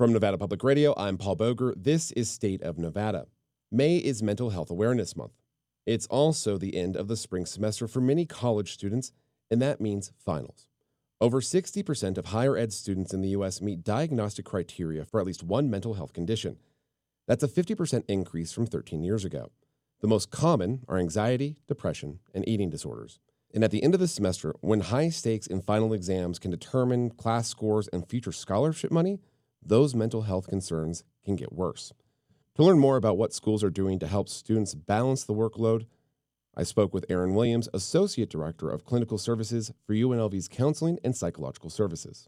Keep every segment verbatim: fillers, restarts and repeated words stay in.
From Nevada Public Radio, I'm Paul Boger. This is State of Nevada. May is Mental Health Awareness Month. It's also the end of the spring semester for many college students, and that means finals. Over sixty percent of higher ed students in the U S meet diagnostic criteria for at least one mental health condition. That's a fifty percent increase from thirteen years ago. The most common are anxiety, depression, and eating disorders. And at the end of the semester, when high stakes in final exams can determine class scores and future scholarship money, those mental health concerns can get worse. To learn more about what schools are doing to help students balance the workload, I spoke with Erin Williams, Associate Director of Clinical Services for U N L V's Counseling and Psychological Services.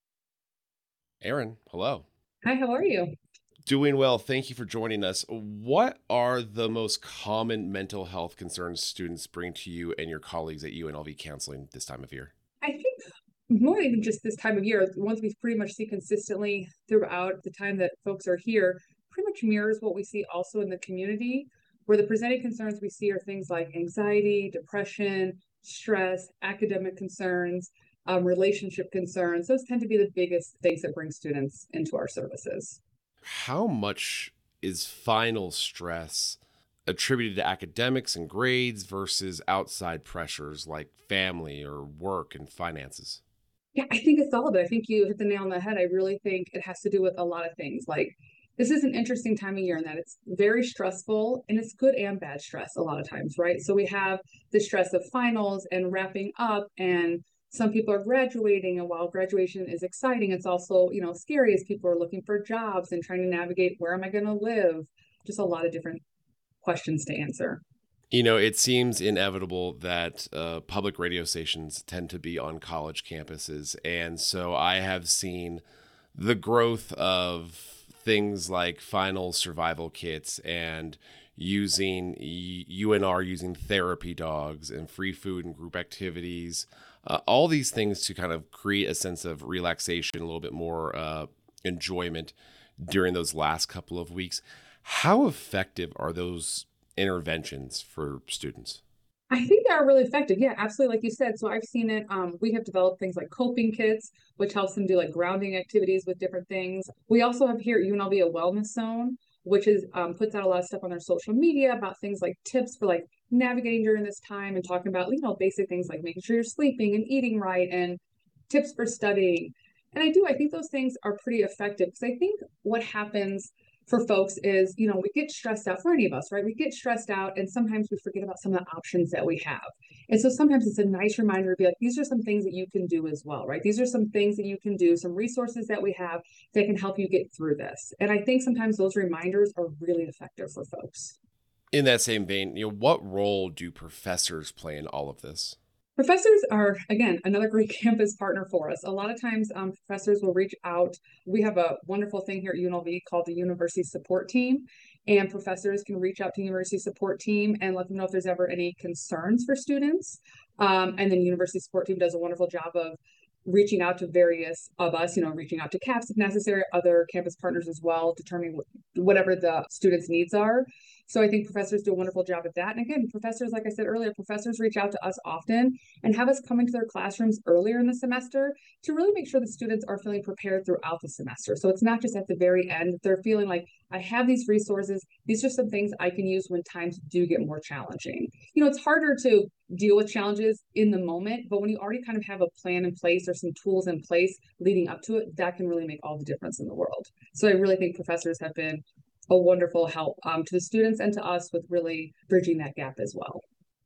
Erin, hello. Hi, how are you? Doing well. Thank you for joining us. What are the most common mental health concerns students bring to you and your colleagues at U N L V Counseling this time of year? I think more even just this time of year, the ones we pretty much see consistently throughout the time that folks are here, pretty much mirrors what we see also in the community, where the presenting concerns we see are things like anxiety, depression, stress, academic concerns, um, relationship concerns. Those tend to be the biggest things that bring students into our services. How much is final stress attributed to academics and grades versus outside pressures like family or work and finances? Yeah, I think it's all of it. I think you hit the nail on the head. I really think it has to do with a lot of things. Like, this is an interesting time of year in that it's very stressful, and it's good and bad stress a lot of times, right? So we have the stress of finals and wrapping up, and some people are graduating, and while graduation is exciting, it's also, you know, scary as people are looking for jobs and trying to navigate, where am I going to live? Just a lot of different questions to answer. You know, it seems inevitable that uh, public radio stations tend to be on college campuses. And so I have seen the growth of things like final survival kits and using U N R, using therapy dogs and free food and group activities, uh, all these things to kind of create a sense of relaxation, a little bit more uh, enjoyment during those last couple of weeks. How effective are those interventions for students? I think they are really effective. Yeah, absolutely. Like you said, so I've seen it. Um, we have developed things like coping kits, which helps them do like grounding activities with different things. We also have here at U N L V a wellness zone, which is um, puts out a lot of stuff on their social media about things like tips for like navigating during this time and talking about, you know, basic things like making sure you're sleeping and eating right and tips for studying. And I do, I think those things are pretty effective because I think what happens for folks is, you know, we get stressed out for any of us, right? We get stressed out and sometimes we forget about some of the options that we have. And so sometimes it's a nice reminder to be like, these are some things that you can do as well, right? These are some things that you can do, some resources that we have that can help you get through this. And I think sometimes those reminders are really effective for folks. In that same vein, you know, what role do professors play in all of this? Professors are, again, another great campus partner for us. A lot of times um, professors will reach out. We have a wonderful thing here at U N L V called the University Support Team, and professors can reach out to the University Support Team and let them know if there's ever any concerns for students. Um, and then University Support Team does a wonderful job of reaching out to various of us, you know, reaching out to C A P S if necessary, other campus partners as well, determining whatever the students' needs are. So I think professors do a wonderful job at that. And again, professors, like I said earlier, professors reach out to us often and have us come into their classrooms earlier in the semester to really make sure the students are feeling prepared throughout the semester. So it's not just at the very end, they're feeling like, I have these resources. These are some things I can use when times do get more challenging. You know, it's harder to deal with challenges in the moment, but when you already kind of have a plan in place or some tools in place leading up to it, that can really make all the difference in the world. So I really think professors have been a wonderful help um, to the students and to us with really bridging that gap as well.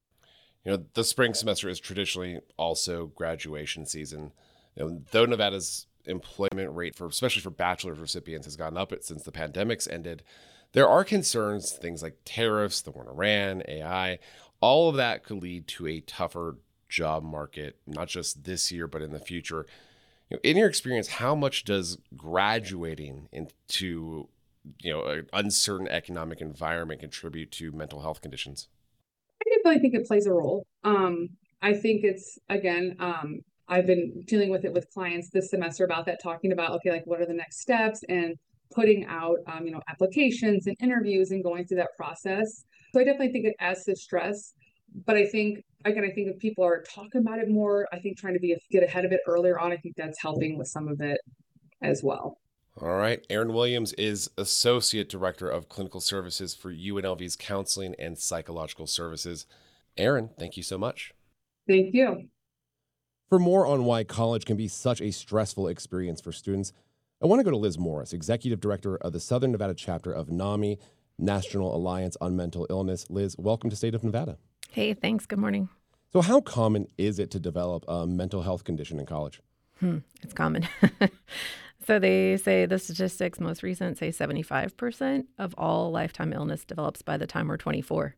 You know, the spring semester is traditionally also graduation season. You know, though Nevada's employment rate for, especially for bachelor's recipients, has gone up since the pandemic's ended, there are concerns, things like tariffs, the war in Iran, A I, all of that could lead to a tougher job market, not just this year, but in the future. You know, in your experience, how much does graduating into, you know, an uncertain economic environment contribute to mental health conditions? I definitely think it plays a role. Um, I think it's, again, um, I've been dealing with it with clients this semester about that, talking about, okay, like what are the next steps and putting out, um, you know, applications and interviews and going through that process. So I definitely think it adds to stress. But I think, again, I think if people are talking about it more, I think trying to be get ahead of it earlier on, I think that's helping with some of it as well. All right. Erin Williams is Associate Director of Clinical Services for U N L V's Counseling and Psychological Services. Erin, thank you so much. Thank you. For more on why college can be such a stressful experience for students, I want to go to Liz Morris, Executive Director of the Southern Nevada chapter of NAMI, National Alliance on Mental Illness. Liz, welcome to State of Nevada. Hey, thanks. Good morning. So how common is it to develop a mental health condition in college? Hmm, it's common. So they say the statistics, most recent, say seventy-five percent of all lifetime illness develops by the time we're twenty-four.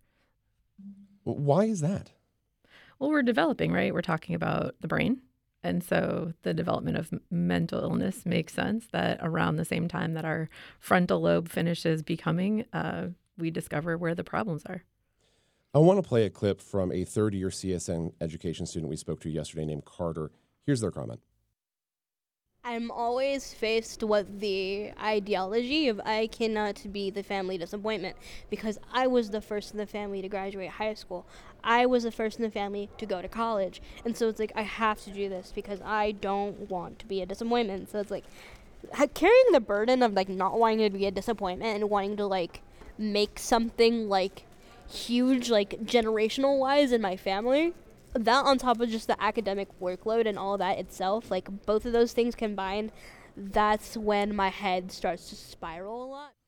Why is that? Well, we're developing, right? We're talking about the brain. And so the development of mental illness makes sense that around the same time that our frontal lobe finishes becoming, uh, we discover where the problems are. I want to play a clip from a third-year C S N education student we spoke to yesterday named Carter. Here's their comment. I'm always faced with the ideology of I cannot be the family disappointment because I was the first in the family to graduate high school. I was the first in the family to go to college. And so it's like I have to do this because I don't want to be a disappointment. So it's like carrying the burden of like not wanting to be a disappointment and wanting to like make something like huge like generational wise in my family. That on top of just the academic workload and all that itself, like both of those things combined, that's when my head starts to spiral a lot.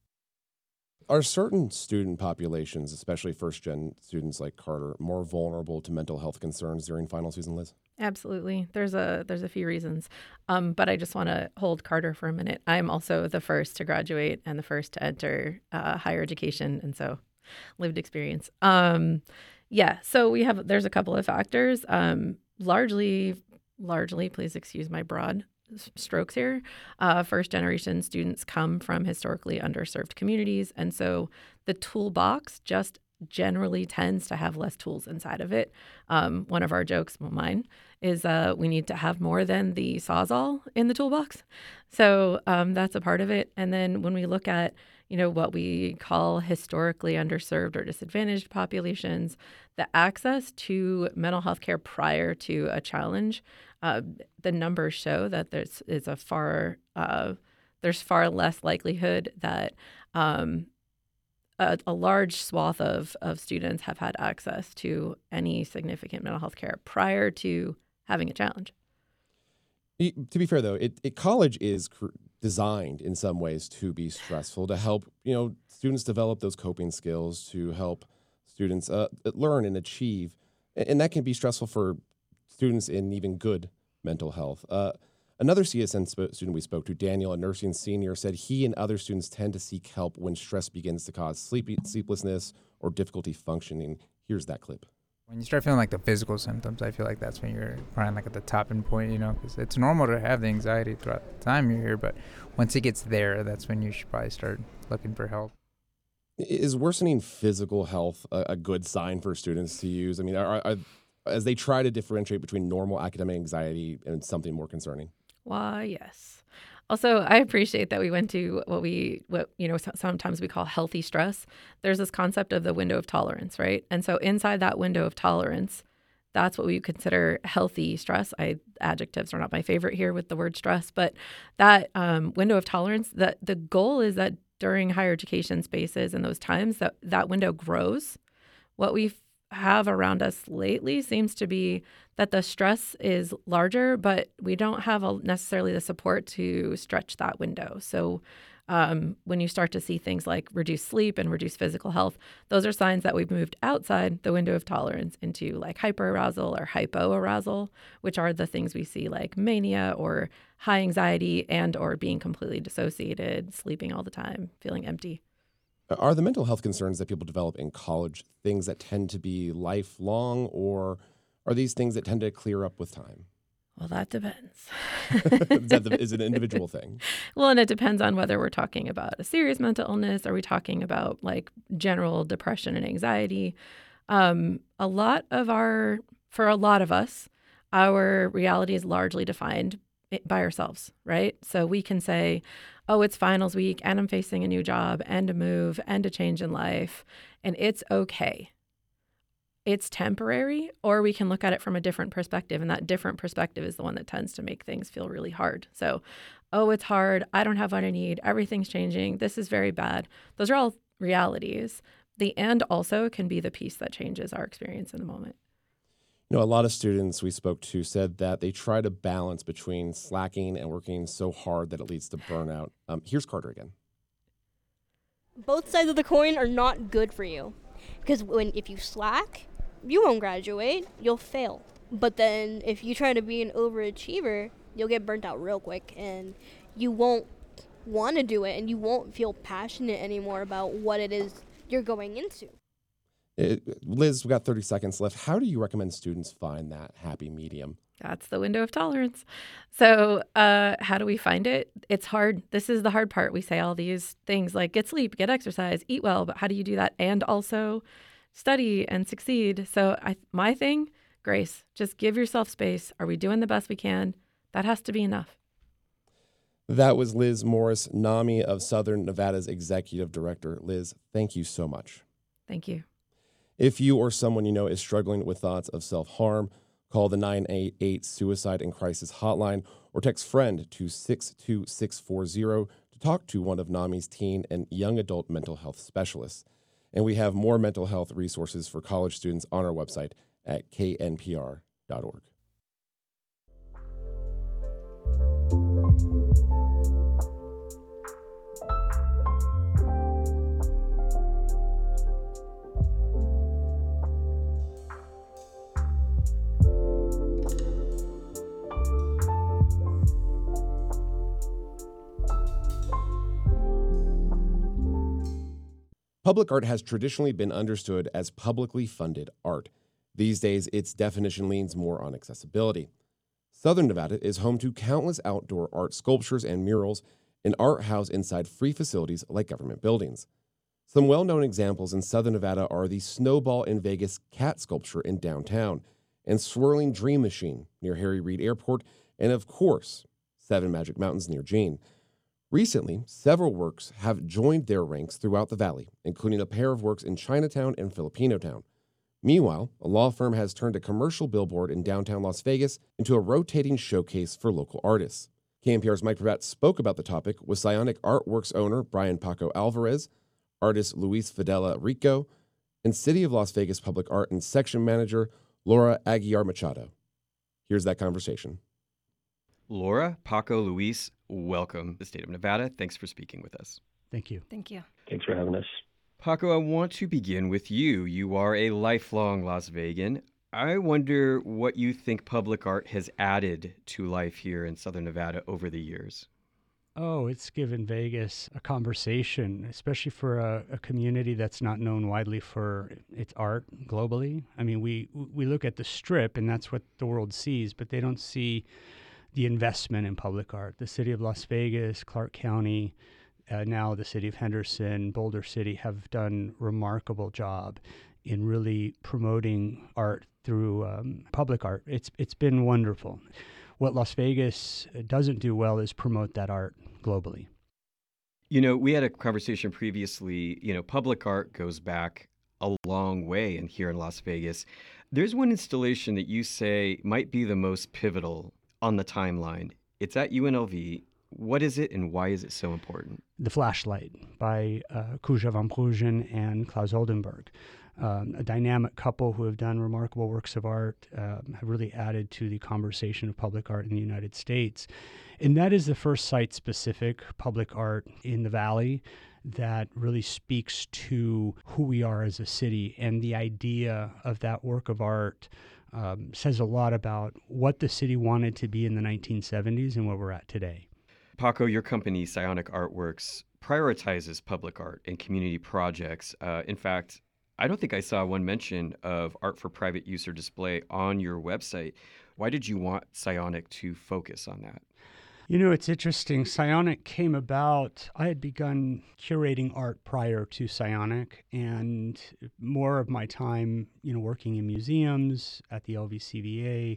Are certain student populations, especially first-gen students like Carter, more vulnerable to mental health concerns during final season, Liz? Absolutely. There's a there's a few reasons. Um, but I just want to hold Carter for a minute. I'm also the first to graduate and the first to enter uh, higher education, and so lived experience. Um Yeah, so we have, there's a couple of factors. Um, largely, largely, please excuse my broad s- strokes here. Uh, first generation students come from historically underserved communities. And so the toolbox just generally tends to have less tools inside of it. Um, one of our jokes, well, mine, is uh, we need to have more than the Sawzall in the toolbox. So um, that's a part of it. And then when we look at you know, what we call historically underserved or disadvantaged populations, the access to mental health care prior to a challenge, uh, the numbers show that there's is a far uh, there's far less likelihood that um, a, a large swath of of students have had access to any significant mental health care prior to having a challenge. To be fair, though, it, it college is cr- designed in some ways to be stressful, to help you know students develop those coping skills, to help students uh, learn and achieve, and that can be stressful for students in even good mental health. Uh, another C S N sp- student we spoke to, Daniel, a nursing senior, said he and other students tend to seek help when stress begins to cause sleepy, sleeplessness or difficulty functioning. Here's that clip. When you start feeling like the physical symptoms, I feel like that's when you're probably like at the topping point, you know, because it's normal to have the anxiety throughout the time you're here, but once it gets there, that's when you should probably start looking for help. Is worsening physical health a, a good sign for students to use? I mean, are, are, as they try to differentiate between normal academic anxiety and something more concerning? Why, yes. Also, I appreciate that we went to what we, what you know, sometimes we call healthy stress. There's this concept of the window of tolerance, right? And so inside that window of tolerance, that's what we consider healthy stress. I adjectives are not my favorite here with the word stress, but that um, window of tolerance, that the goal is that during higher education spaces and those times that that window grows. What we have around us lately seems to be that the stress is larger, but we don't have a, necessarily the support to stretch that window. So um, when you start to see things like reduced sleep and reduced physical health, those are signs that we've moved outside the window of tolerance into like hyperarousal or hypoarousal, which are the things we see like mania or high anxiety and or being completely dissociated, sleeping all the time, feeling empty. Are the mental health concerns that people develop in college things that tend to be lifelong, or are these things that tend to clear up with time? Well, that depends. is, that the, is it an individual thing? Well, and it depends on whether we're talking about a serious mental illness. Are we talking about like general depression and anxiety? Um, a lot of our, for a lot of us, our reality is largely defined by ourselves, right? So we can say, oh, it's finals week and I'm facing a new job and a move and a change in life, and it's okay. it's temporary, or we can look at it from a different perspective. And that different perspective is the one that tends to make things feel really hard. So, oh, it's hard. I don't have what I need. Everything's changing. This is very bad. Those are all realities. The and also can be the piece that changes our experience in the moment. You know, a lot of students we spoke to said that they try to balance between slacking and working so hard that it leads to burnout. Um, here's Carter again. Both sides of the coin are not good for you. Because when if you slack, you won't graduate, you'll fail. But then if you try to be an overachiever, you'll get burnt out real quick and you won't want to do it and you won't feel passionate anymore about what it is you're going into. It, Liz, we got thirty seconds left. How do you recommend students find that happy medium? That's the window of tolerance. So uh, how do we find it? It's hard. This is the hard part. We say all these things like get sleep, get exercise, eat well, but how do you do that and also study and succeed? So I, my thing, Grace, just give yourself space. Are we doing the best we can? That has to be enough. That was Liz Morris, NAMI of Southern Nevada's executive director. Liz, thank you so much. Thank you. If you or someone you know is struggling with thoughts of self-harm, call the nine eight eight Suicide and Crisis Hotline or text FRIEND to six two six four zero to talk to one of NAMI's teen and young adult mental health specialists. And we have more mental health resources for college students on our website at k n p r dot org. Public art has traditionally been understood as publicly funded art. These days, its definition leans more on accessibility. Southern Nevada is home to countless outdoor art sculptures and murals, and art housed inside free facilities like government buildings. Some well-known examples in Southern Nevada are the Snowball in Vegas cat sculpture in downtown, and Swirling Dream Machine near Harry Reid Airport, and of course, Seven Magic Mountains near Jean. Recently, several works have joined their ranks throughout the valley, including a pair of works in Chinatown and Filipino Town. Meanwhile, a law firm has turned a commercial billboard in downtown Las Vegas into a rotating showcase for local artists. K N P R's Mike Pravat spoke about the topic with Psionic Artworks owner Brian Paco Alvarez, artist Luis Fidela Rico, and City of Las Vegas Public Art and Section Manager Laura Aguiar Machado. Here's that conversation. Laura, Paco, Luis, welcome to the state of Nevada. Thanks for speaking with us. Thank you. Thank you. Thanks for having us. Paco, I want to begin with you. You are a lifelong Las Vegan. I wonder what you think public art has added to life here in Southern Nevada over the years. Oh, it's given Vegas a conversation, especially for a, a community that's not known widely for its art globally. I mean, we we look at the Strip, and that's what the world sees, but they don't see the investment in public art. The city of Las Vegas, Clark County, uh, now the city of Henderson, Boulder City have done remarkable job in really promoting art through um, public art. It's it's been wonderful. What Las Vegas doesn't do well is promote that art globally. You know, we had a conversation previously, you know, public art goes back a long way in here in Las Vegas. There's one installation that you say might be the most pivotal on the timeline. It's at U N L V. What is it and why is it so important? The Flashlight by uh, Kuja van Bruggen and Klaus Oldenburg. Um, a dynamic couple who have done remarkable works of art, um, have really added to the conversation of public art in the United States. And that is the first site-specific public art in the Valley that really speaks to who we are as a city. And the idea of that work of art um, says a lot about what the city wanted to be in the nineteen seventies and where we're at today. Paco, your company, Psionic Artworks, prioritizes public art and community projects. Uh, in fact, I don't think I saw one mention of art for private use or display on your website. Why did you want Psionic to focus on that? You know, it's interesting. Psionic came about, I had begun curating art prior to Psionic, and more of my time, you know, working in museums at the L V C V A,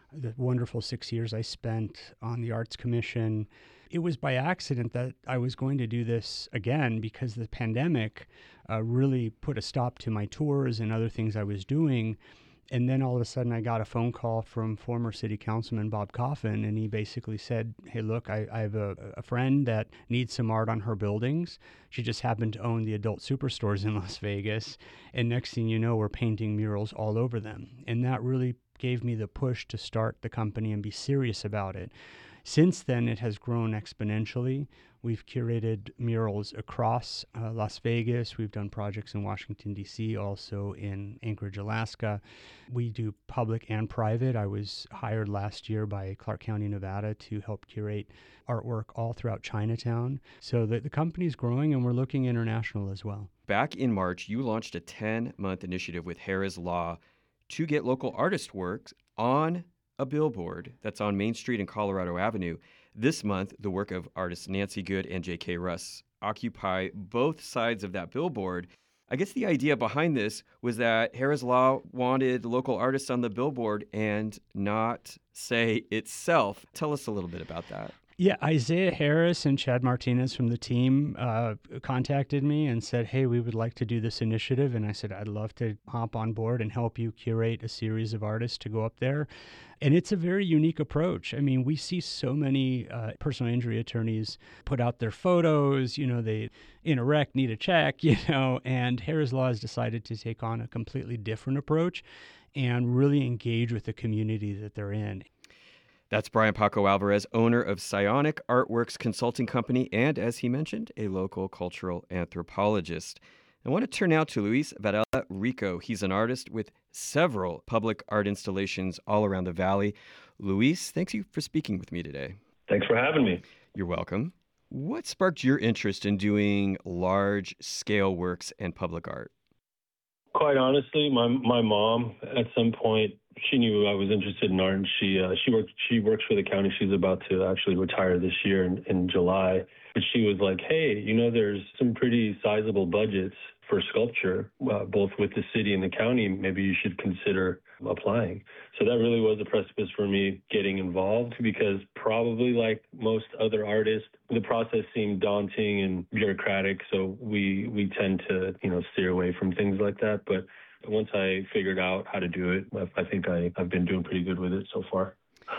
the wonderful six years I spent on the Arts Commission. It was by accident that I was going to do this again because the pandemic uh, really put a stop to my tours and other things I was doing. And then all of a sudden I got a phone call from former city councilman Bob Coffin, and he basically said, hey, look, I, I have a, a friend that needs some art on her buildings. She just happened to own the adult superstores in Las Vegas. And next thing you know, we're painting murals all over them. And that really gave me the push to start the company and be serious about it. Since then, it has grown exponentially. We've curated murals across uh, Las Vegas. We've done projects in Washington, D C, also in Anchorage, Alaska. We do public and private. I was hired last year by Clark County, Nevada, to help curate artwork all throughout Chinatown. So the, the company's growing, and we're looking international as well. Back in March, you launched a ten-month initiative with Harrah's Law to get local artist works on a billboard that's on Main Street and Colorado Avenue. This month, the work of artists Nancy Good and J K. Russ occupy both sides of that billboard. I guess the idea behind this was that Harrah's Law wanted local artists on the billboard and not say itself. Tell us a little bit about that. Yeah, Isaiah Harris and Chad Martinez from the team uh, contacted me and said, hey, we would like to do this initiative. And I said, I'd love to hop on board and help you curate a series of artists to go up there. And it's a very unique approach. I mean, we see so many uh, personal injury attorneys put out their photos, you know, they in a wreck need a check, you know, and Harrah's Law has decided to take on a completely different approach and really engage with the community that they're in. That's Brian Paco Alvarez, owner of Psionic Artworks Consulting Company, and, as he mentioned, a local cultural anthropologist. I want to turn now to Luis Varela Rico. He's an artist with several public art installations all around the valley. Luis, thanks you for speaking with me today. Thanks for having me. You're welcome. What sparked your interest in doing large-scale works and public art? Quite honestly, my my mom at some point, she knew I was interested in art, and she uh, she worked she works for the county. She's about to actually retire this year in, in July. But she was like, hey, you know, there's some pretty sizable budgets for sculpture, uh, both with the city and the county. Maybe you should consider applying. So that really was a precipice for me getting involved, because probably like most other artists, the process seemed daunting and bureaucratic. So we we tend to, you know, steer away from things like that. But once I figured out how to do it, I think I, I've been doing pretty good with it so far.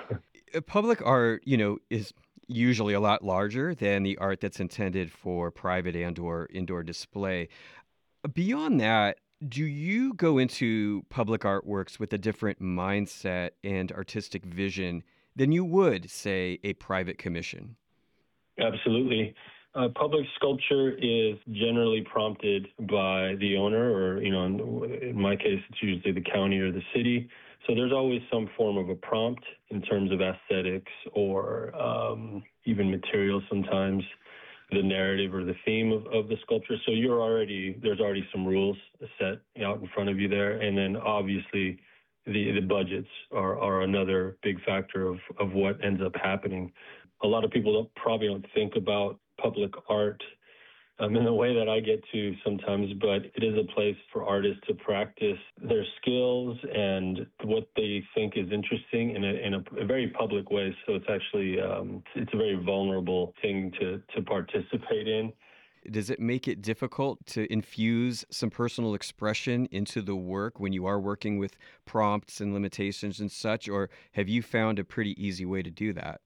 Public art, you know, is usually a lot larger than the art that's intended for private and or indoor display. Beyond that, do you go into public artworks with a different mindset and artistic vision than you would, say, a private commission? Absolutely. Uh, public sculpture is generally prompted by the owner, or, you know, in, in my case, it's usually the county or the city. So there's always some form of a prompt in terms of aesthetics or um, even material sometimes, the narrative or the theme of, of the sculpture. So you're already, there's already some rules set out in front of you there. And then obviously the, the budgets are, are another big factor of, of what ends up happening. A lot of people don't, probably don't think about public art um, in the way that I get to sometimes, but it is a place for artists to practice their skills and what they think is interesting in a, in a, a very public way. So it's actually, um, it's a very vulnerable thing to, to participate in. Does it make it difficult to infuse some personal expression into the work when you are working with prompts and limitations and such, or have you found a pretty easy way to do that?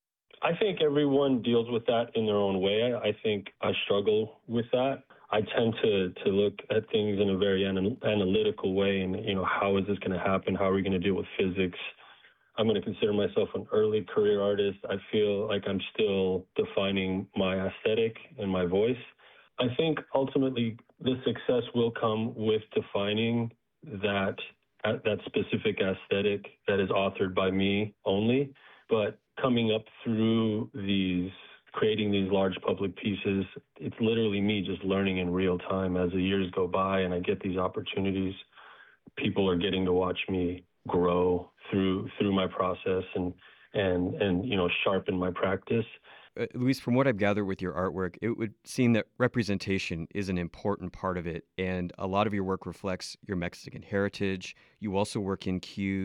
I think everyone deals with that in their own way. I think I struggle with that. I tend to, to look at things in a very anal- analytical way, and, you know, how is this going to happen? How are we going to deal with physics? I'm going to consider myself an early career artist. I feel like I'm still defining my aesthetic and my voice. I think ultimately the success will come with defining that that specific aesthetic that is authored by me only. But coming up through these, creating these large public pieces, it's literally me just learning in real time as the years go by and I get these opportunities. People are getting to watch me grow through through my process and and and you know, sharpen my practice. Uh, Luis, from what I've gathered with your artwork, it would seem that representation is an important part of it, and a lot of your work reflects your Mexican heritage. You also work in cues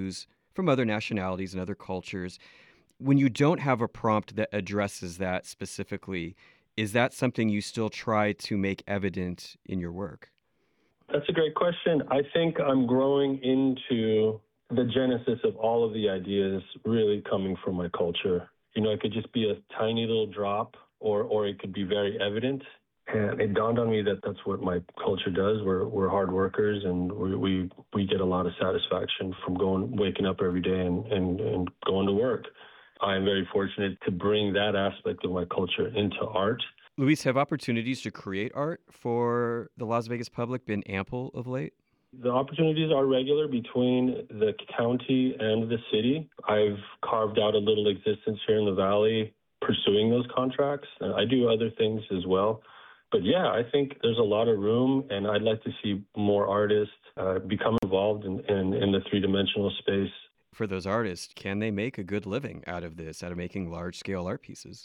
from other nationalities and other cultures. When you don't have a prompt that addresses that specifically, is that something you still try to make evident in your work? That's a great question. I think I'm growing into the genesis of all of the ideas really coming from my culture. You know, it could just be a tiny little drop, or or it could be very evident. And it dawned on me that that's what my culture does. We're we're hard workers, and we we, we get a lot of satisfaction from going, waking up every day and, and, and going to work. I am very fortunate to bring that aspect of my culture into art. Luis, have opportunities to create art for the Las Vegas public been ample of late? The opportunities are regular between the county and the city. I've carved out a little existence here in the Valley pursuing those contracts. And I do other things as well. But yeah, I think there's a lot of room, and I'd like to see more artists uh, become involved in, in, in the three-dimensional space. For those artists, can they make a good living out of this, out of making large-scale art pieces?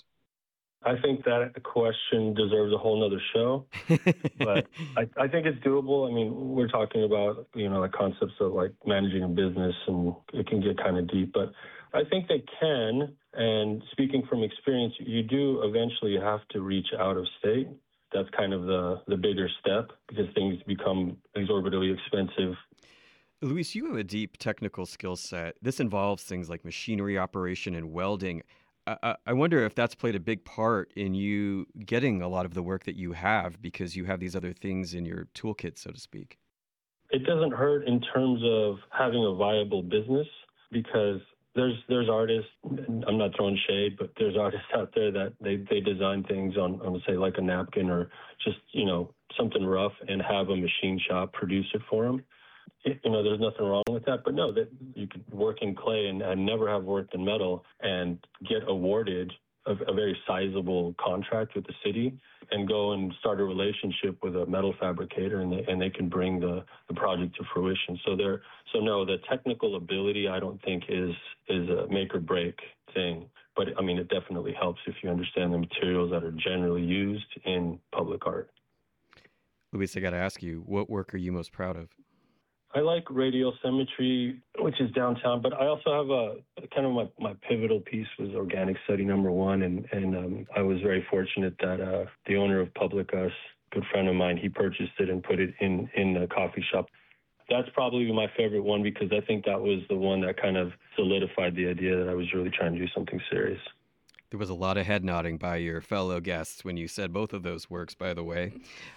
I think that question deserves a whole nother show, but I, I think it's doable. I mean, we're talking about, you know, the concepts of like managing a business, and it can get kind of deep, but I think they can. And speaking from experience, you do eventually have to reach out of state. That's kind of the, the bigger step because things become exorbitantly expensive. Luis, you have a deep technical skill set. This involves things like machinery operation and welding. I, I wonder if that's played a big part in you getting a lot of the work that you have because you have these other things in your toolkit, so to speak. It doesn't hurt in terms of having a viable business because there's there's artists, I'm not throwing shade, but there's artists out there that they, they design things on, on, say, like a napkin or just, you know, something rough and have a machine shop produce it for them. You know, there's nothing wrong with that, but no, that you could work in clay and, and never have worked in metal and get awarded a, a very sizable contract with the city and go and start a relationship with a metal fabricator, and they, and they can bring the, the project to fruition. So there, so no, the technical ability I don't think is is a make or break thing, but I mean it definitely helps if you understand the materials that are generally used in public art. Luis, I got to ask you, what work are you most proud of? I like Radial Symmetry, which is downtown, but I also have a kind of my, my pivotal piece was Organic Study Number One, and, and um, I was very fortunate that uh, the owner of Public Us, a good friend of mine, he purchased it and put it in, in a coffee shop. That's probably my favorite one because I think that was the one that kind of solidified the idea that I was really trying to do something serious. There was a lot of head nodding by your fellow guests when you said both of those works, by the way.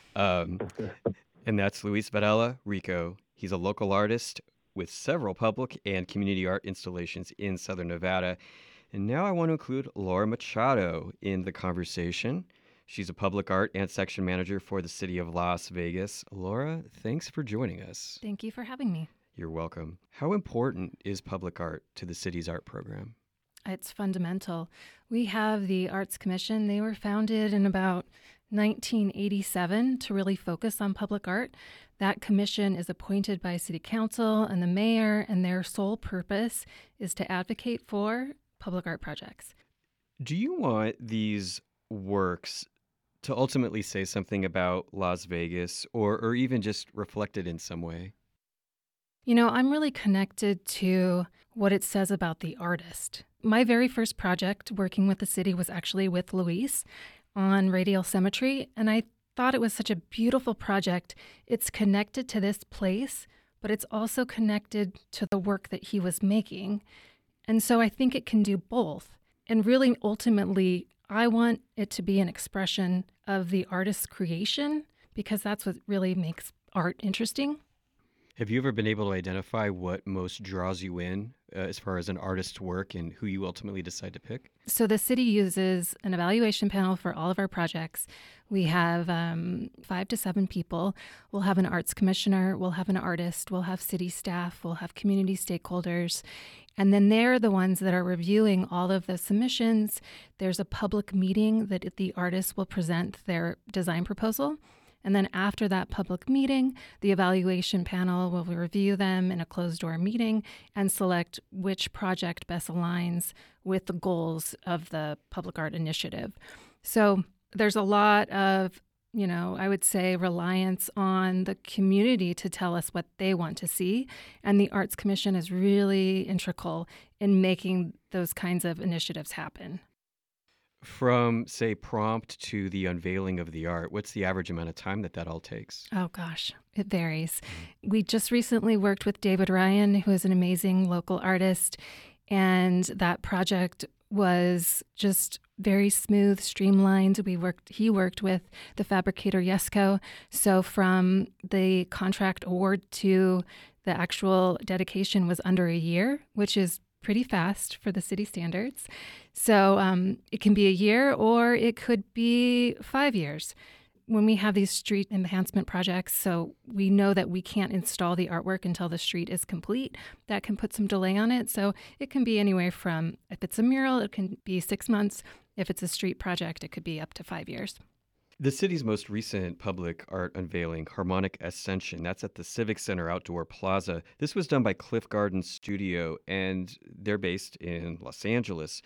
Um, and that's Luis Varela Rico. He's a local artist with several public and community art installations in Southern Nevada. And now I want to include Laura Machado in the conversation. She's a public art and section manager for the city of Las Vegas. Laura, thanks for joining us. Thank you for having me. You're welcome. How important is public art to the city's art program? It's fundamental. We have the Arts Commission. They were founded in about nineteen eighty-seven to really focus on public art. That commission is appointed by City Council and the mayor, and their sole purpose is to advocate for public art projects. Do you want these works to ultimately say something about Las Vegas or, or even just reflect it in some way? You know, I'm really connected to what it says about the artist. My very first project working with the city was actually with Luis on Radial Symmetry, and I thought it was such a beautiful project. It's connected to this place, but it's also connected to the work that he was making. And so I think it can do both. And really, ultimately, I want it to be an expression of the artist's creation because that's what really makes art interesting. Have you ever been able to identify what most draws you in uh, as far as an artist's work and who you ultimately decide to pick? So the city uses an evaluation panel for all of our projects. We have um, five to seven people. We'll have an arts commissioner, we'll have an artist, we'll have city staff, we'll have community stakeholders. And then they're the ones that are reviewing all of the submissions. There's a public meeting that the artist will present their design proposal. And then after that public meeting, the evaluation panel will review them in a closed-door meeting and select which project best aligns with the goals of the public art initiative. So there's a lot of you know, I would say reliance on the community to tell us what they want to see. And the Arts Commission is really integral in making those kinds of initiatives happen. From, say, prompt to the unveiling of the art, what's the average amount of time that that all takes? Oh, gosh, it varies. We just recently worked with David Ryan, who is an amazing local artist, and that project was just very smooth, streamlined. We worked. He worked with the fabricator Yesco. So from the contract award to the actual dedication was under a year, which is pretty fast for the city standards. So um, it can be a year or it could be five years. When we have these street enhancement projects, so we know that we can't install the artwork until the street is complete. That can put some delay on it. So it can be anywhere from, if it's a mural, it can be six months. If it's a street project, it could be up to five years. The city's most recent public art unveiling, Harmonic Ascension, that's at the Civic Center Outdoor Plaza. This was done by Cliff Garden Studio, and they're based in Los Angeles.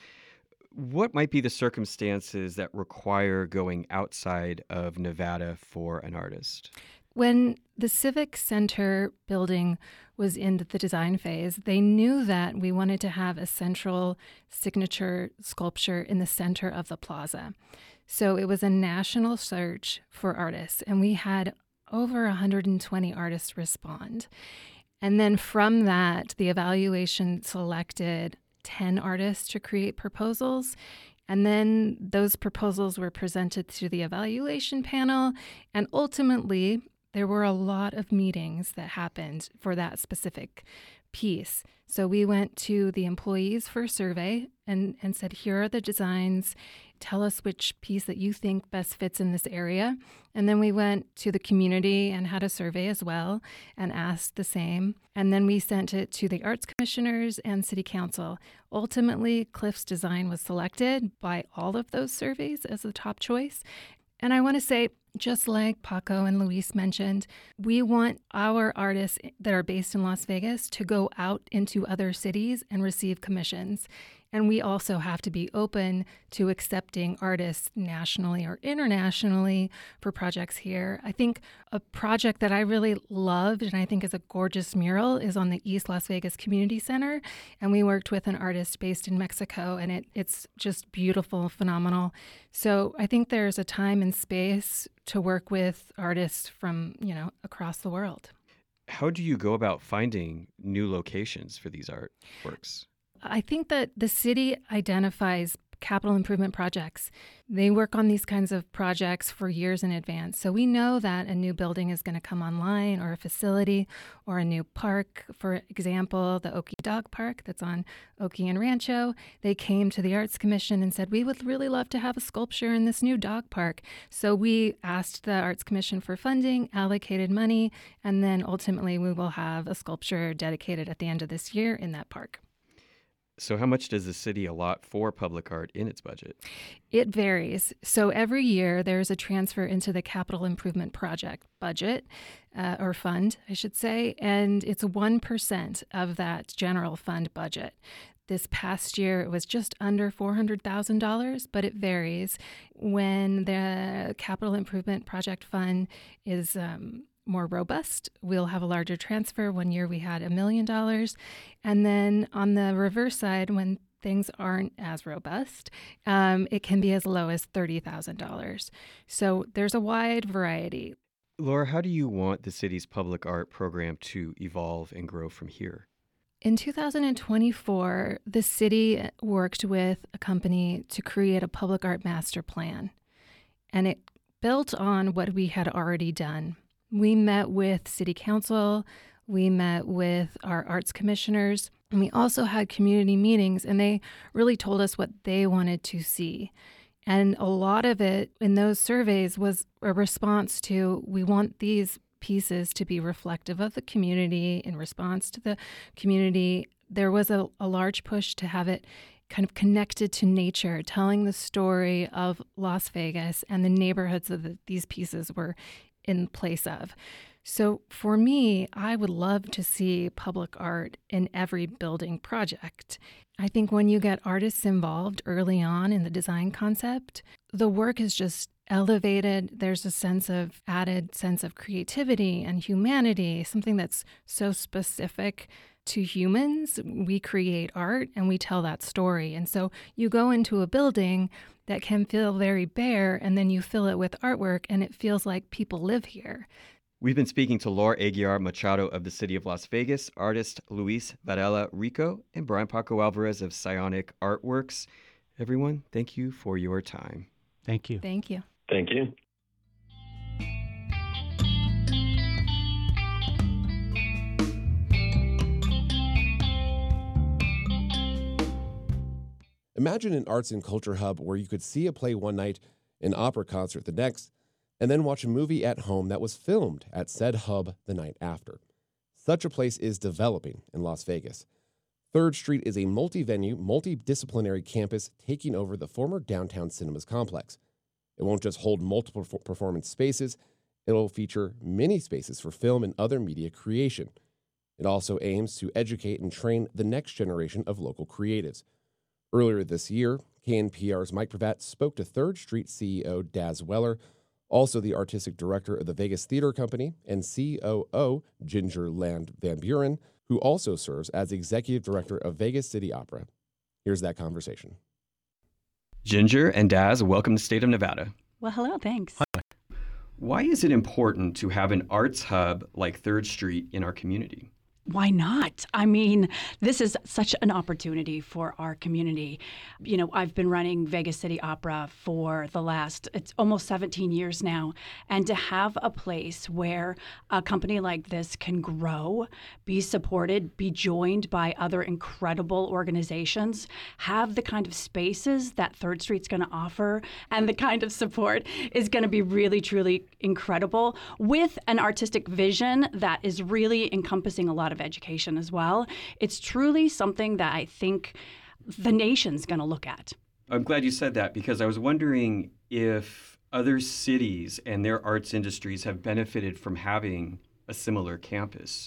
What might be the circumstances that require going outside of Nevada for an artist? When the Civic Center building was in the design phase, they knew that we wanted to have a central signature sculpture in the center of the plaza. So it was a national search for artists, and we had over one hundred twenty artists respond. And then from that, the evaluation selected ten artists to create proposals. And then those proposals were presented to the evaluation panel. And ultimately, there were a lot of meetings that happened for that specific piece. So we went to the employees for a survey and, and said, here are the designs. Tell us which piece that you think best fits in this area. And then we went to the community and had a survey as well and asked the same. And then we sent it to the arts commissioners and city council. Ultimately, Cliff's design was selected by all of those surveys as the top choice. And I want to say, just like Paco and Luis mentioned, we want our artists that are based in Las Vegas to go out into other cities and receive commissions. And we also have to be open to accepting artists nationally or internationally for projects here. I think a project that I really loved and I think is a gorgeous mural is on the East Las Vegas Community Center. And we worked with an artist based in Mexico, and it, it's just beautiful, phenomenal. So I think there's a time and space to work with artists from, you know, across the world. How do you go about finding new locations for these artworks? I think that the city identifies capital improvement projects. They work on these kinds of projects for years in advance. So we know that a new building is going to come online, or a facility, or a new park. For example, the Oki Dog Park that's on Oki and Rancho. They came to the Arts Commission and said, we would really love to have a sculpture in this new dog park. So we asked the Arts Commission for funding, allocated money, and then ultimately we will have a sculpture dedicated at the end of this year in that park. So how much does the city allot for public art in its budget? It varies. So every year there's a transfer into the capital improvement project budget, uh, or fund, I should say, and it's one percent of that general fund budget. This past year, it was just under four hundred thousand dollars, but it varies. When the capital improvement project fund is um, more robust, we'll have a larger transfer. One year we had a million dollars. And then on the reverse side, when things aren't as robust, um, it can be as low as thirty thousand dollars. So there's a wide variety. Laura, how do you want the city's public art program to evolve and grow from here? In two thousand twenty-four, the city worked with a company to create a public art master plan. And it built on what we had already done. We met with city council, we met with our arts commissioners, and we also had community meetings, and they really told us what they wanted to see. And a lot of it in those surveys was a response to, we want these pieces to be reflective of the community, in response to the community. There was a, a large push to have it kind of connected to nature, telling the story of Las Vegas and the neighborhoods that the, these pieces were in place of. So for me, I would love to see public art in every building project. I think when you get artists involved early on in the design concept, the work is just elevated. There's a sense of added sense of creativity and humanity, something that's so specific to humans. We create art and we tell that story. And so you go into a building that can feel very bare, and then you fill it with artwork and it feels like people live here. We've been speaking to Laura Aguiar Machado of the City of Las Vegas, artist Luis Varela Rico, and Brian Paco Alvarez of Psionic Artworks. Everyone, thank you for your time. Thank you. Thank you. Thank you. Imagine an arts and culture hub where you could see a play one night, an opera concert the next, and then watch a movie at home that was filmed at said hub the night after. Such a place is developing in Las Vegas. Third Street is a multi-venue, multidisciplinary campus taking over the former Downtown Cinemas complex. It won't just hold multiple performance spaces, it'll feature many spaces for film and other media creation. It also aims to educate and train the next generation of local creatives. Earlier this year, K N P R's Mike Pravat spoke to Third Street C E O Daz Weller, also the artistic director of the Vegas Theater Company, and C O O Ginger Land Van Buren, who also serves as executive director of Vegas City Opera. Here's that conversation. Ginger and Daz, welcome to State of Nevada. Well, hello, thanks. Hi. Why is it important to have an arts hub like Third Street in our community? Why not? I mean, this is such an opportunity for our community. You know, I've been running Vegas City Opera for the last, it's almost seventeen years now. And to have a place where a company like this can grow, be supported, be joined by other incredible organizations, have the kind of spaces that Third Street's going to offer, and the kind of support is going to be really, truly incredible, with an artistic vision that is really encompassing a lot of education as well. It's truly something that I think the nation's going to look at. I'm glad you said that, because I was wondering if other cities and their arts industries have benefited from having a similar campus.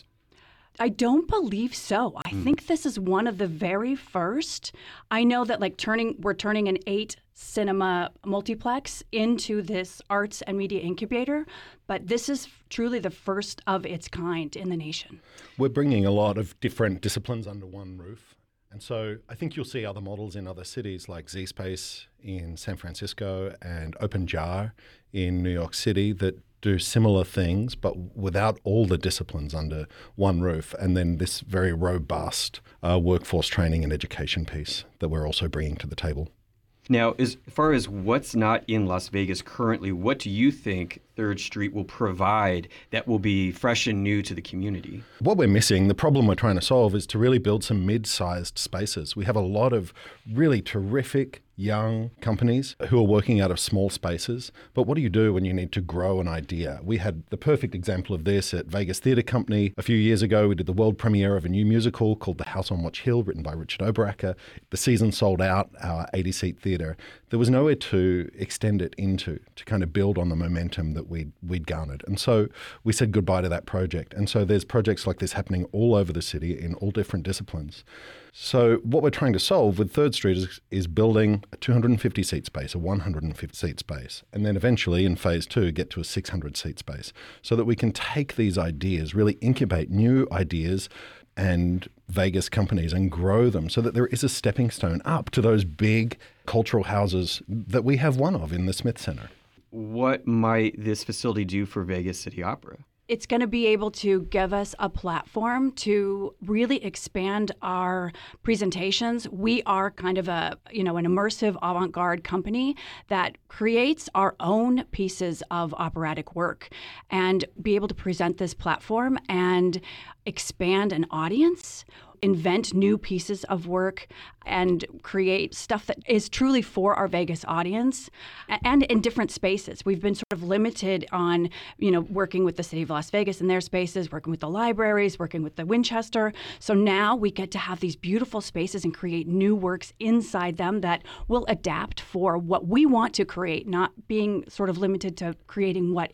I don't believe so. I mm. think this is one of the very first. I know that like turning, we're turning an eight cinema multiplex into this arts and media incubator, but this is truly the first of its kind in the nation. We're bringing a lot of different disciplines under one roof. And so I think you'll see other models in other cities like Z-Space in San Francisco and OpenJar in New York City that do similar things, but without all the disciplines under one roof. And then this very robust uh, workforce training and education piece that we're also bringing to the table. Now, as far as what's not in Las Vegas currently, what do you think Third Street will provide that will be fresh and new to the community? What we're missing, the problem we're trying to solve, is to really build some mid-sized spaces. We have a lot of really terrific young companies who are working out of small spaces. But what do you do when you need to grow an idea? We had the perfect example of this at Vegas Theater Company. A few years ago, we did the world premiere of a new musical called The House on Watch Hill, written by Richard Oberacker. The season sold out, our eighty-seat theater. There was nowhere to extend it into, to kind of build on the momentum that we'd, we'd garnered. And so we said goodbye to that project. And so there's projects like this happening all over the city in all different disciplines. So what we're trying to solve with Third Street is, is building a two hundred fifty seat space, a one hundred fifty seat space, and then eventually in phase two get to a six hundred seat space so that we can take these ideas, really incubate new ideas and Vegas companies and grow them so that there is a stepping stone up to those big cultural houses that we have one of in the Smith Center. What might this facility do for Vegas City Opera? It's going to be able to give us a platform to really expand our presentations. We are kind of a, you know, an immersive avant-garde company that creates our own pieces of operatic work, and be able to present this platform and expand an audience, invent new pieces of work, and create stuff that is truly for our Vegas audience, and in different spaces. We've been sort of limited on, you know, working with the City of Las Vegas in their spaces, working with the libraries, working with the Winchester. So now we get to have these beautiful spaces and create new works inside them that will adapt for what we want to create, not being sort of limited to creating what is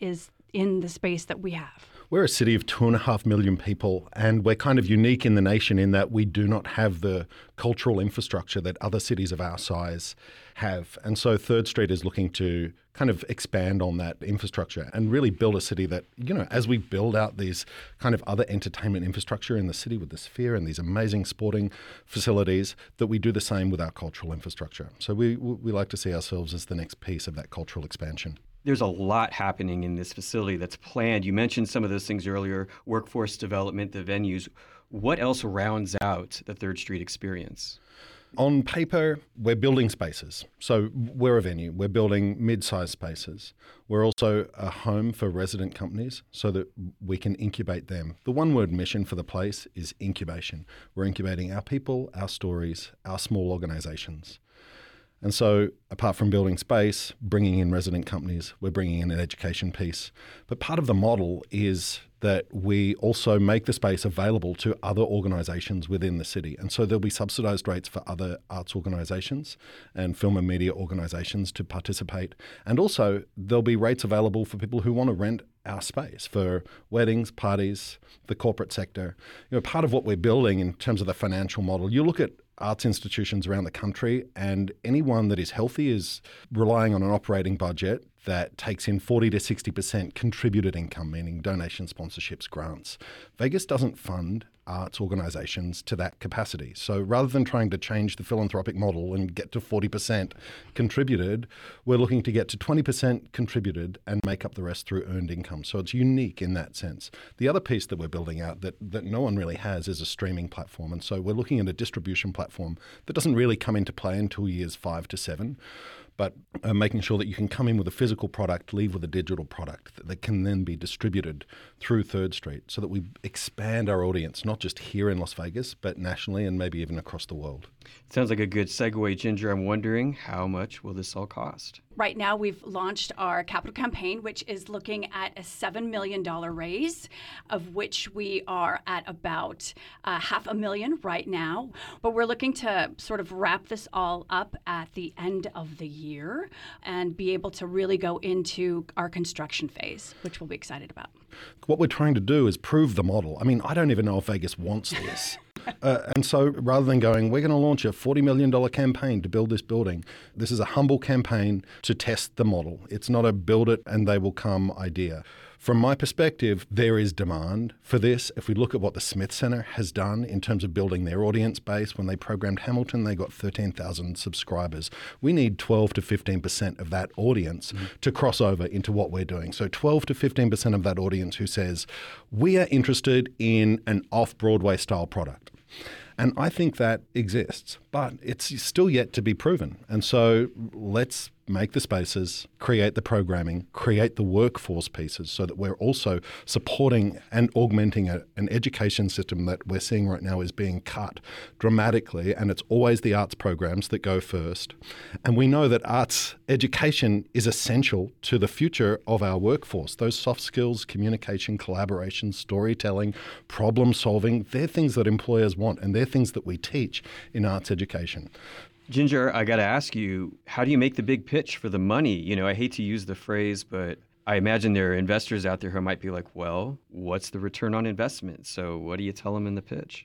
in the space that we have. We're a city of two and a half million people, and we're kind of unique in the nation in that we do not have the cultural infrastructure that other cities of our size have. And so Third Street is looking to kind of expand on that infrastructure and really build a city that, you know, as we build out these kind of other entertainment infrastructure in the city with the Sphere and these amazing sporting facilities, that we do the same with our cultural infrastructure. So we we like to see ourselves as the next piece of that cultural expansion. There's a lot happening in this facility that's planned. You mentioned some of those things earlier, workforce development, the venues. What else rounds out the Third Street experience? On paper, we're building spaces. So we're a venue. We're building mid-sized spaces. We're also a home for resident companies so that we can incubate them. The one-word mission for the place is incubation. We're incubating our people, our stories, our small organizations. And so apart from building space, bringing in resident companies, we're bringing in an education piece. But part of the model is that we also make the space available to other organisations within the city. And so there'll be subsidised rates for other arts organisations and film and media organisations to participate. And also there'll be rates available for people who want to rent our space for weddings, parties, the corporate sector. You know, part of what we're building in terms of the financial model, you look at arts institutions around the country, and anyone that is healthy is relying on an operating budget that takes in forty to sixty percent contributed income, meaning donations, sponsorships, grants. Vegas doesn't fund arts organisations to that capacity. So rather than trying to change the philanthropic model and get to forty percent contributed, we're looking to get to twenty percent contributed and make up the rest through earned income. So it's unique in that sense. The other piece that we're building out that, that no one really has is a streaming platform. And so we're looking at a distribution platform that doesn't really come into play until years five to seven. But uh, making sure that you can come in with a physical product, leave with a digital product that, that can then be distributed through Third Street so that we expand our audience, not just here in Las Vegas, but nationally and maybe even across the world. Sounds like a good segue, Ginger. I'm wondering, how much will this all cost? Right now, we've launched our capital campaign, which is looking at a seven million dollars raise, of which we are at about uh, half a million right now. But we're looking to sort of wrap this all up at the end of the year and be able to really go into our construction phase, which we'll be excited about. What we're trying to do is prove the model. I mean, I don't even know if Vegas wants this. Uh, and so rather than going, we're going to launch a forty million dollars campaign to build this building, this is a humble campaign to test the model. It's not a build it and they will come idea. From my perspective, there is demand for this. If we look at what the Smith Center has done in terms of building their audience base, when they programmed Hamilton, they got thirteen thousand subscribers. We need twelve to fifteen percent of that audience mm-hmm. to cross over into what we're doing. So twelve to fifteen percent of that audience who says, we are interested in an off-Broadway style product. And I think that exists, but it's still yet to be proven. And so let's make the spaces, create the programming, create the workforce pieces so that we're also supporting and augmenting a, an education system that we're seeing right now is being cut dramatically, and it's always the arts programs that go first. And we know that arts education is essential to the future of our workforce. Those soft skills, communication, collaboration, storytelling, problem solving, they're things that employers want, and they're things that we teach in arts education. Ginger, I got to ask you, how do you make the big pitch for the money? You know, I hate to use the phrase, but I imagine there are investors out there who might be like, well, what's the return on investment? So what do you tell them in the pitch?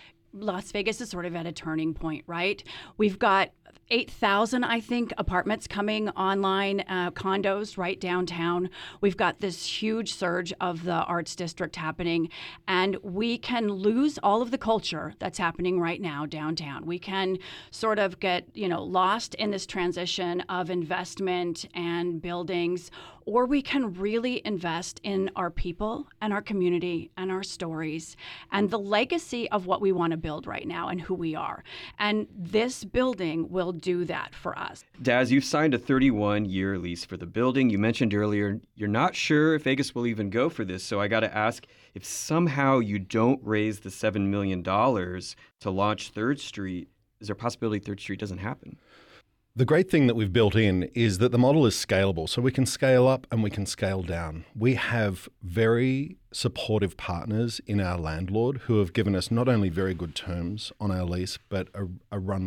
Las Vegas is sort of at a turning point, right? We've got eight thousand, I think, apartments coming online, uh, condos right downtown. We've got this huge surge of the arts district happening, and we can lose all of the culture that's happening right now downtown. We can sort of get, you know, lost in this transition of investment and buildings, or we can really invest in our people and our community and our stories and the legacy of what we want to build right now and who we are. And this building will do that for us. Daz, you've signed a thirty-one year lease for the building. You mentioned earlier you're not sure if Vegas will even go for this. So I got to ask, if somehow you don't raise the seven million dollars to launch Third Street, is there a possibility Third Street doesn't happen? The great thing that we've built in is that the model is scalable, so we can scale up and we can scale down. We have very supportive partners in our landlord who have given us not only very good terms on our lease, but a, a runway.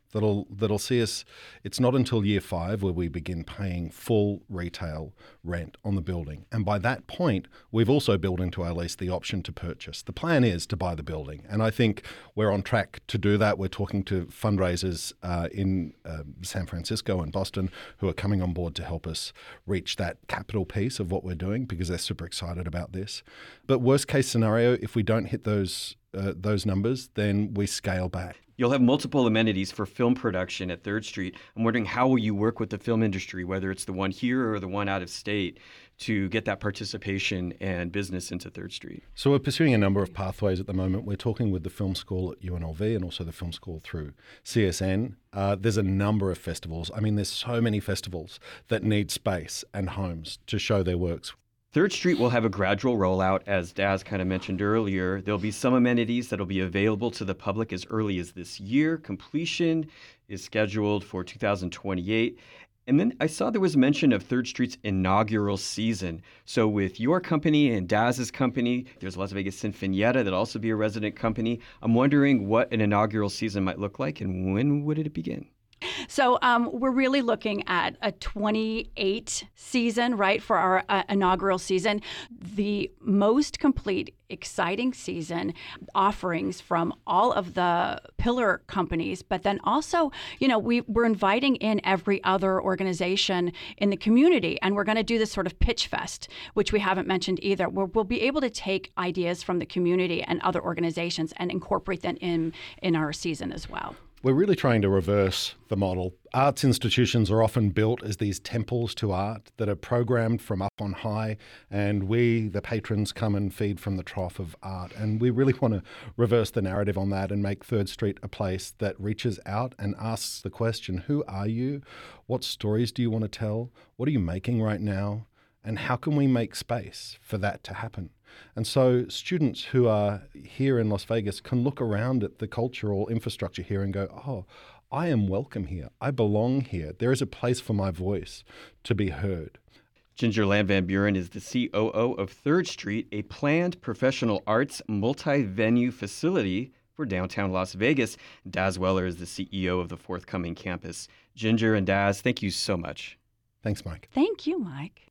that'll that'll see us. It's not until year five where we begin paying full retail rent on the building. And by that point, we've also built into our lease the option to purchase. The plan is to buy the building. And I think we're on track to do that. We're talking to fundraisers uh, in uh, San Francisco and Boston who are coming on board to help us reach that capital piece of what we're doing because they're super excited about this. But worst case scenario, if we don't hit those uh, those numbers, then we scale back. You'll have multiple amenities for film production at Third Street. I'm wondering, how will you work with the film industry, whether it's the one here or the one out of state, to get that participation and business into Third Street? So we're pursuing a number of pathways at the moment. We're talking with the film school at U N L V and also the film school through C S N. Uh, there's a number of festivals. I mean, there's so many festivals that need space and homes to show their works. Third Street will have a gradual rollout, as Daz kind of mentioned earlier. There'll be some amenities that'll be available to the public as early as this year. Completion is scheduled for two thousand twenty-eight. And then I saw there was mention of Third Street's inaugural season. So with your company and Daz's company, there's Las Vegas Sinfonietta that'll also be a resident company. I'm wondering what an inaugural season might look like and when would it begin? So um, we're really looking at a twenty-eight season, right, for our uh, inaugural season. The most complete, exciting season offerings from all of the pillar companies, but then also, you know, we, we're inviting in every other organization in the community, and we're going to do this sort of pitch fest, which we haven't mentioned either, where we'll be able to take ideas from the community and other organizations and incorporate them in, in our season as well. We're really trying to reverse the model. Arts institutions are often built as these temples to art that are programmed from up on high, and we, the patrons, come and feed from the trough of art. And we really want to reverse the narrative on that and make Third Street a place that reaches out and asks the question, who are you? What stories do you want to tell? What are you making right now? And how can we make space for that to happen? And so students who are here in Las Vegas can look around at the cultural infrastructure here and go, oh, I am welcome here. I belong here. There is a place for my voice to be heard. Ginger Lamb Van Buren is the C O O of Third Street, a planned professional arts multi-venue facility for downtown Las Vegas. Daz Weller is the C E O of the forthcoming campus. Ginger and Daz, thank you so much. Thanks, Mike. Thank you, Mike.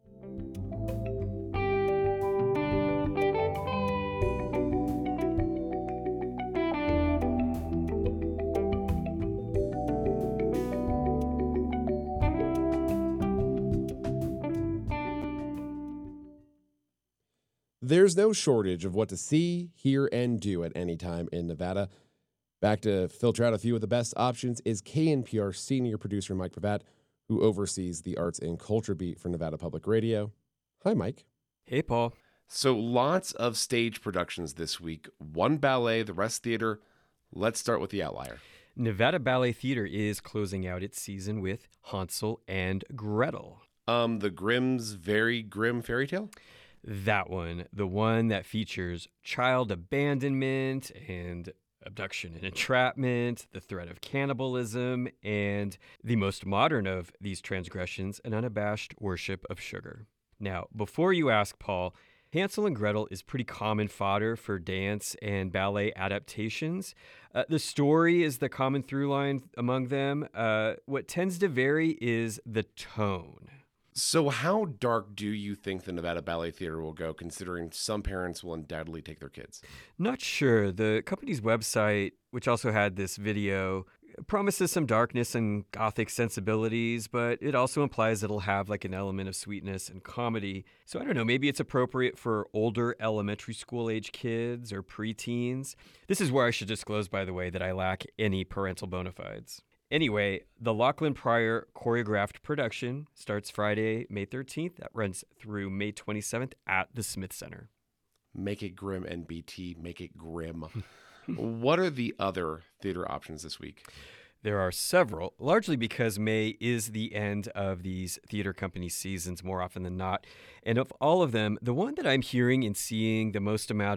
There's no shortage of what to see, hear, and do at any time in Nevada. Back to filter out a few of the best options is K N P R senior producer Mike Pravat, who oversees the arts and culture beat for Nevada Public Radio. Hi, Mike. Hey, Paul. So lots of stage productions this week. One ballet, the rest theater. Let's start with the outlier. Nevada Ballet Theater is closing out its season with Hansel and Gretel. Um, the Grimm's Very Grim Fairy Tale? That one, the one that features child abandonment and abduction and entrapment, the threat of cannibalism, and the most modern of these transgressions, an unabashed worship of sugar. Now, before you ask, Paul, Hansel and Gretel is pretty common fodder for dance and ballet adaptations. Uh, the story is the common through line among them. Uh, what tends to vary is the tone. So how dark do you think the Nevada Ballet Theater will go, considering some parents will undoubtedly take their kids? Not sure. The company's website, which also had this video, promises some darkness and gothic sensibilities, but it also implies it'll have like an element of sweetness and comedy. So I don't know, maybe it's appropriate for older elementary school age kids or preteens. This is where I should disclose, by the way, that I lack any parental bona fides. Anyway, the Lachlan Pryor choreographed production starts Friday, May thirteenth. That runs through May twenty-seventh at the Smith Center. Make it grim, N B T. Make it grim. What are the other theater options this week? There are several, largely because May is the end of these theater company seasons more often than not. And of all of them, the one that I'm hearing and seeing the most amount of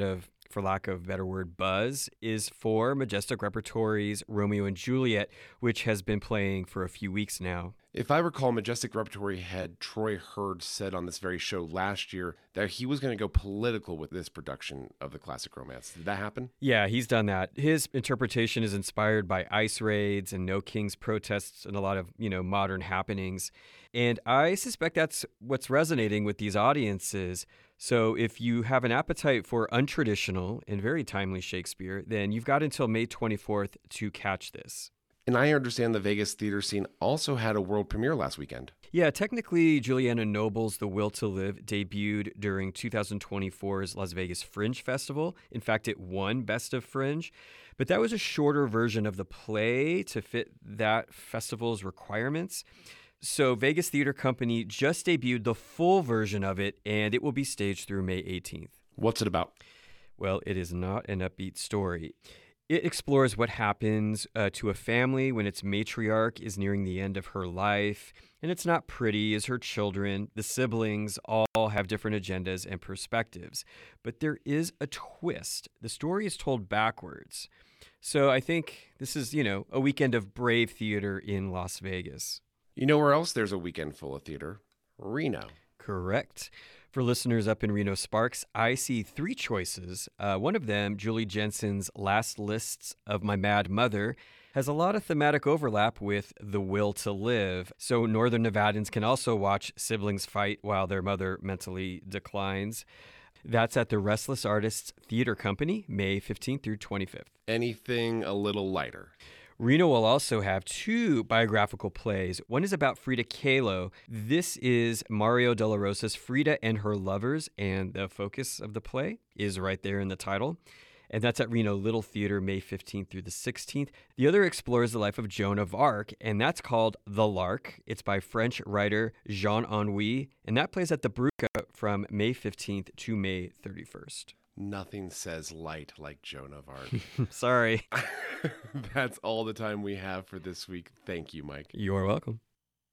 for lack of a better word, buzz, is for Majestic Repertory's Romeo and Juliet, which has been playing for a few weeks now. If I recall, Majestic Repertory head Troy Hurd said on this very show last year that he was going to go political with this production of the classic romance. Did that happen? Yeah, he's done that. His interpretation is inspired by ICE raids and No Kings protests and a lot of, you know, modern happenings. And I suspect that's what's resonating with these audiences. So if you have an appetite for untraditional and very timely Shakespeare, then you've got until May twenty-fourth to catch this. And I understand the Vegas theater scene also had a world premiere last weekend. Yeah, technically, Juliana Noble's The Will to Live debuted during two thousand twenty-four's Las Vegas Fringe Festival. In fact, it won Best of Fringe. But that was a shorter version of the play to fit that festival's requirements. So Vegas Theater Company just debuted the full version of it, and it will be staged through May eighteenth. What's it about? Well, it is not an upbeat story. It explores what happens uh, to a family when its matriarch is nearing the end of her life, and it's not pretty as her children, the siblings, all have different agendas and perspectives. But there is a twist. The story is told backwards. So I think this is, you know, a weekend of brave theater in Las Vegas. You know where else there's a weekend full of theater? Reno. Correct. For listeners up in Reno Sparks, I see three choices. Uh, one of them, Julie Jensen's Last Lists of My Mad Mother, has a lot of thematic overlap with The Will to Live. So Northern Nevadans can also watch siblings fight while their mother mentally declines. That's at the Restless Artists Theater Company, May fifteenth through twenty-fifth. Anything a little lighter? Reno will also have two biographical plays. One is about Frida Kahlo. This is Mario de la Rosa's Frida and Her Lovers, and the focus of the play is right there in the title. And that's at Reno Little Theater, May fifteenth through the sixteenth. The other explores the life of Joan of Arc, and that's called The Lark. It's by French writer Jean Anouilh, and that plays at the Bruca from May fifteenth to May thirty-first. Nothing says light like Joan of Arc. Sorry. That's all the time we have for this week. Thank you, Mike. You're welcome.